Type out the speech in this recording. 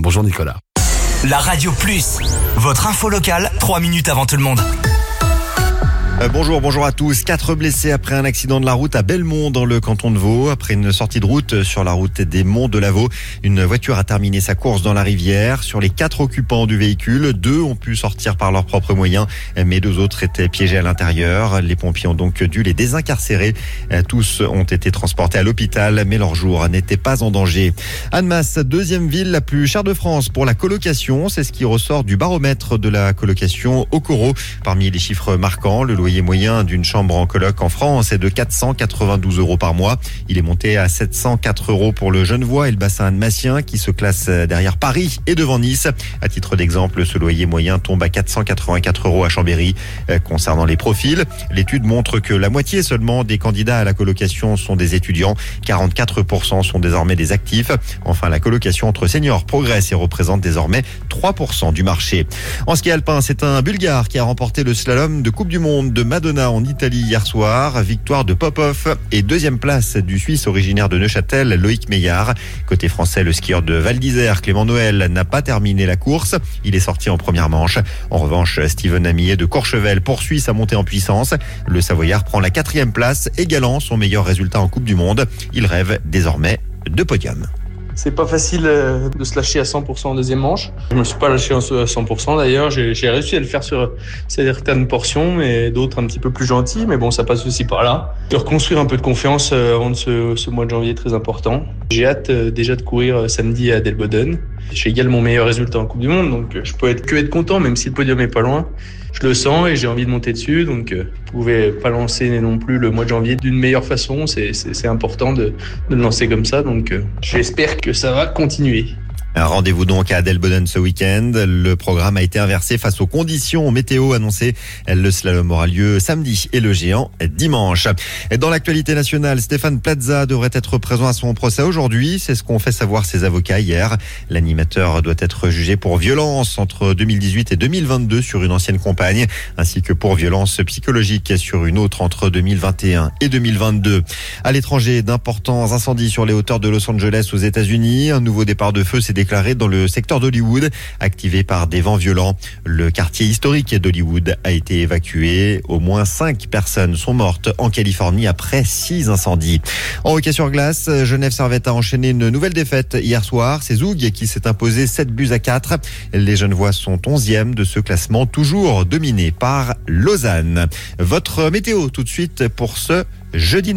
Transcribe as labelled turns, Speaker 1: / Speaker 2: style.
Speaker 1: Bonjour Nicolas.
Speaker 2: La Radio Plus, votre info locale, 3 minutes avant tout le monde.
Speaker 3: Bonjour à tous. 4 blessés après un accident de la route à Belmont dans le canton de Vaud. Après une sortie de route sur la route des Monts de la Vaud, une voiture a terminé sa course dans la rivière. Sur les 4 occupants du véhicule, 2 ont pu sortir par leurs propres moyens, mais 2 autres étaient piégés à l'intérieur. Les pompiers ont donc dû les désincarcérer. Tous ont été transportés à l'hôpital, mais leur jour n'était pas en danger. Annemasse, deuxième ville la plus chère de France pour la colocation. C'est ce qui ressort du baromètre de la colocation Okoro. Parmi les chiffres marquants, le loyer moyen d'une chambre en coloc en France est de 492 € par mois. Il est monté à 704 € pour le Genevois et le bassin annemassien qui se classe derrière Paris et devant Nice. À titre d'exemple, ce loyer moyen tombe à 484 € à Chambéry. Concernant les profils, l'étude montre que la moitié seulement des candidats à la colocation sont des étudiants. 44% sont désormais des actifs. Enfin, la colocation entre seniors progresse et représente désormais 3% du marché. En ski alpin, c'est un Bulgare qui a remporté le slalom de Coupe du Monde de Madonna en Italie hier soir. Victoire de Popov et deuxième place du Suisse originaire de Neuchâtel, Loïc Meillard. Côté français, le skieur de Val d'Isère, Clément Noël, n'a pas terminé la course. Il est sorti en première manche. En revanche, Steven Amillet de Courchevel poursuit sa montée en puissance. Le Savoyard prend la 4e place, égalant son meilleur résultat en Coupe du Monde. Il rêve désormais de podium.
Speaker 4: C'est pas facile de se lâcher à 100% en deuxième manche. Je me suis pas lâché à 100% d'ailleurs. J'ai réussi à le faire sur certaines portions, mais d'autres un petit peu plus gentilles. Mais bon, ça passe aussi par là. De reconstruire un peu de confiance avant de ce mois de janvier très important. J'ai hâte déjà de courir samedi à Delboden. J'ai également mon meilleur résultat en Coupe du Monde, donc je peux être content, même si le podium est pas loin. Je le sens et j'ai envie de monter dessus, donc vous pouvez pas lancer non plus le mois de janvier d'une meilleure façon. C'est important de le lancer comme ça, donc j'espère que ça va continuer.
Speaker 3: Rendez-vous donc à Delboden ce week-end. Le programme a été inversé face aux conditions météo annoncées. Le slalom aura lieu samedi et le géant dimanche. Dans l'actualité nationale, Stéphane Plaza devrait être présent à son procès aujourd'hui. C'est ce qu'ont fait savoir ses avocats hier. L'animateur doit être jugé pour violence entre 2018 et 2022 sur une ancienne compagne, ainsi que pour violence psychologique sur une autre entre 2021 et 2022. À l'étranger, d'importants incendies sur les hauteurs de Los Angeles aux États-Unis. Un nouveau départ de feu s'est déclaré dans le secteur d'Hollywood, activé par des vents violents. Le quartier historique d'Hollywood a été évacué. Au moins 5 personnes sont mortes en Californie après 6 incendies. En hockey sur glace, Genève Servette a enchaîné une nouvelle défaite hier soir. C'est Zoug qui s'est imposé 7-4. Les Genevois sont 11e de ce classement, toujours dominé par Lausanne. Votre météo tout de suite pour ce jeudi 9.